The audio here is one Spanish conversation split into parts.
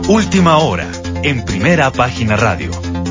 Última hora, en Primera Página Radio.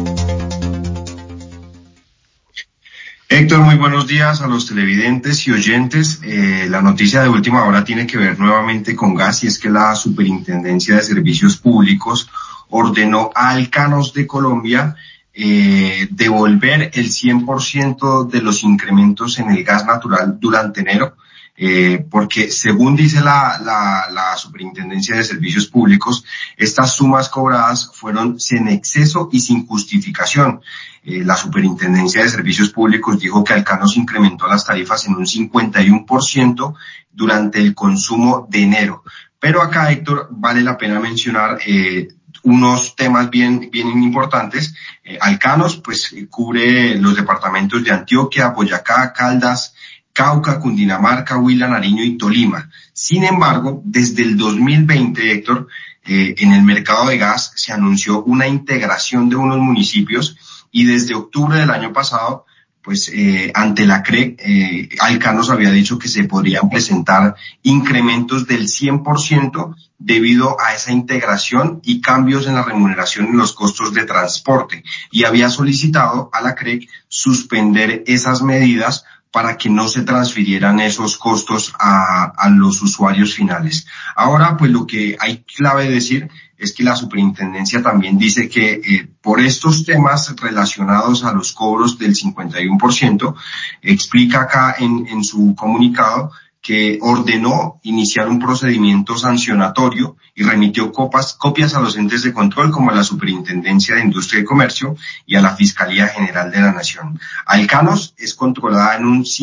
Héctor, muy buenos días a los televidentes y oyentes. La noticia de última hora tiene que ver nuevamente con gas, y es que la Superintendencia de Servicios Públicos ordenó a Alcanos de Colombia devolver el 100% de los incrementos en el gas natural durante enero, porque según dice la Superintendencia de Servicios Públicos, estas sumas cobradas fueron sin exceso y sin justificación. La Superintendencia de Servicios Públicos dijo que Alcanos incrementó las tarifas en un 51% durante el consumo de enero. Pero acá, Héctor, vale la pena mencionar unos temas bien importantes. Alcanos, pues, cubre los departamentos de Antioquia, Boyacá, Caldas, Cauca, Cundinamarca, Huila, Nariño y Tolima. Sin embargo, desde el 2020, Héctor, en el mercado de gas se anunció una integración de unos municipios, y desde octubre del año pasado, pues ante la CREC, Alcanos había dicho que se podrían presentar incrementos del 100% debido a esa integración y cambios en la remuneración y los costos de transporte, y había solicitado a la CREC suspender esas medidas para que no se transfirieran esos costos a los usuarios finales. Ahora, pues lo que hay clave decir es que la superintendencia también dice que por estos temas relacionados a los cobros del 51%, explica acá en su comunicado que ordenó iniciar un procedimiento sancionatorio y remitió copias a los entes de control como a la Superintendencia de Industria y Comercio y a la Fiscalía General de la Nación. Alcanos es controlada en un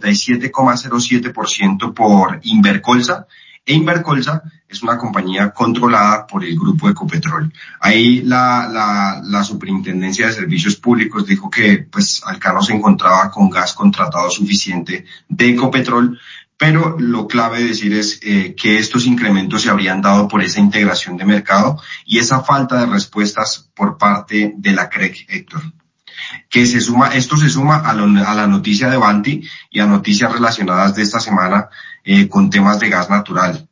57,07% por Invercolsa, e Invercolsa es una compañía controlada por el grupo Ecopetrol. Ahí la Superintendencia de Servicios Públicos dijo que pues Alcanos se encontraba con gas contratado suficiente de Ecopetrol, pero lo clave de decir es que estos incrementos se habrían dado por esa integración de mercado y esa falta de respuestas por parte de la CREC, Héctor. Esto se suma a la noticia de Vanti y a noticias relacionadas de esta semana con temas de gas natural.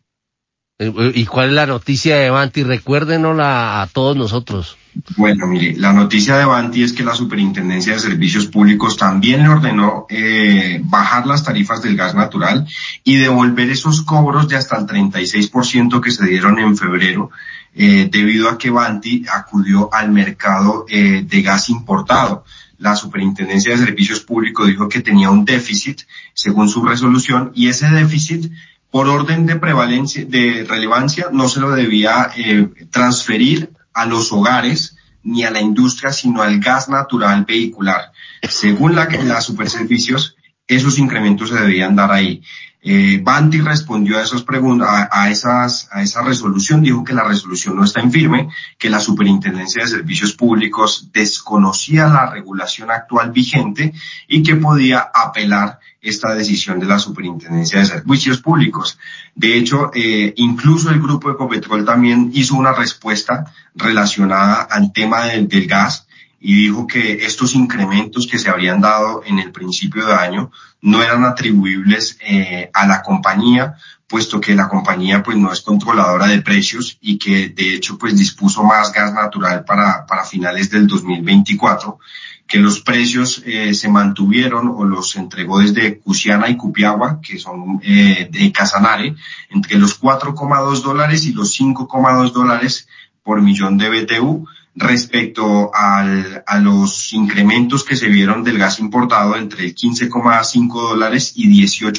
¿Y cuál es la noticia de Vanti? Recuérdenosla a todos nosotros. Bueno, mire, la noticia de Vanti es que la Superintendencia de Servicios Públicos también le ordenó bajar las tarifas del gas natural y devolver esos cobros de hasta el 36% que se dieron en febrero, debido a que Vanti acudió al mercado de gas importado. La Superintendencia de Servicios Públicos dijo que tenía un déficit según su resolución, y ese déficit, por orden de relevancia, no se lo debía transferir a los hogares ni a la industria, sino al gas natural vehicular. Según la Superservicios, esos incrementos se debían dar ahí. Vanti respondió a esas preguntas, a esa resolución, dijo que la resolución no está en firme, que la Superintendencia de Servicios Públicos desconocía la regulación actual vigente y que podía apelar esta decisión de la Superintendencia de Servicios Públicos. De hecho, incluso el grupo Ecopetrol también hizo una respuesta relacionada al tema del gas, y dijo que estos incrementos que se habrían dado en el principio de año no eran atribuibles a la compañía, puesto que la compañía pues no es controladora de precios y que de hecho pues dispuso más gas natural para finales del 2024, que los precios se mantuvieron o los entregó desde Cusiana y Cupiagua, que son de Casanare, entre los $4,2 y los $5,2 por millón de BTU, respecto a los incrementos que se vieron del gas importado entre el $15,5 y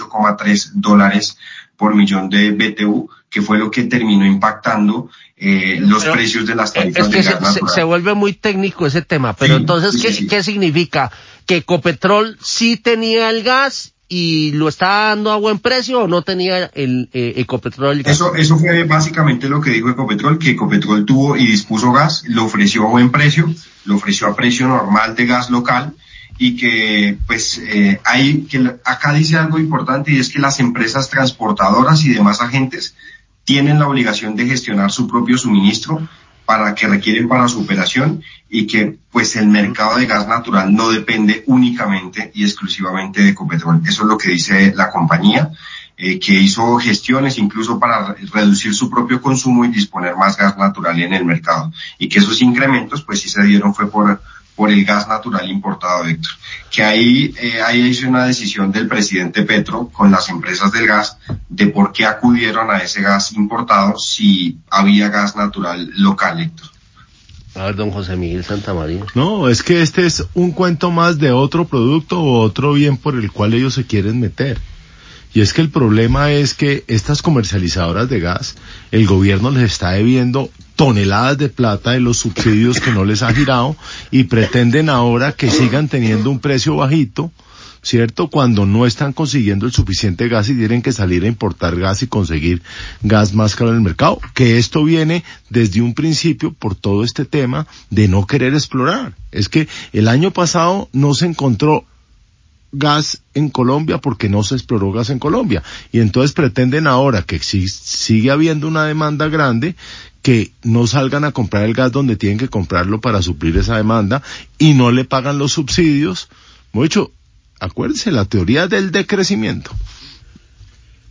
$18,3 por millón de BTU, que fue lo que terminó impactando los precios de las tarifas de gas natural. Se vuelve muy técnico ese tema, pero sí, entonces, sí. ¿Qué significa? ¿Que Ecopetrol sí tenía el gas y lo está dando a buen precio, o no tenía el Ecopetrol el gas? Eso fue básicamente lo que dijo Ecopetrol, que Ecopetrol tuvo y dispuso gas, lo ofreció a buen precio, lo ofreció a precio normal de gas local, y que pues acá dice algo importante, y es que las empresas transportadoras y demás agentes tienen la obligación de gestionar su propio suministro que requieren para su operación, y que pues el mercado de gas natural no depende únicamente y exclusivamente de Ecopetrol. Eso es lo que dice la compañía. que hizo gestiones incluso para reducir su propio consumo y disponer más gas natural en el mercado, y que esos incrementos pues sí se dieron fue por el gas natural importado, Héctor. Que ahí hizo una decisión del presidente Petro con las empresas del gas de por qué acudieron a ese gas importado si había gas natural local, Héctor. A ver, don José Miguel Santamaría. No, es que este es un cuento más de otro producto o otro bien por el cual ellos se quieren meter. Y es que el problema es que estas comercializadoras de gas, el gobierno les está debiendo toneladas de plata de los subsidios que no les ha girado y pretenden ahora que sigan teniendo un precio bajito, ¿cierto? Cuando no están consiguiendo el suficiente gas y tienen que salir a importar gas y conseguir gas más caro en el mercado. Que esto viene desde un principio por todo este tema de no querer explorar. Es que el año pasado no se encontró gas en Colombia porque no se exploró gas en Colombia, y entonces pretenden ahora que sigue habiendo una demanda grande, que no salgan a comprar el gas donde tienen que comprarlo para suplir esa demanda y no le pagan los subsidios. Mucho, acuérdense, la teoría del decrecimiento.